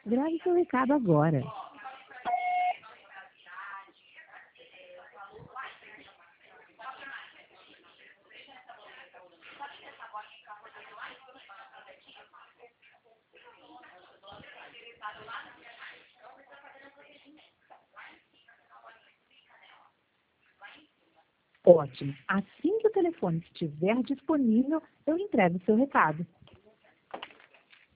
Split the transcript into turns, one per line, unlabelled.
Grave seu recado agora. Ótimo. Assim que o telefone estiver disponível, eu entrego o seu recado.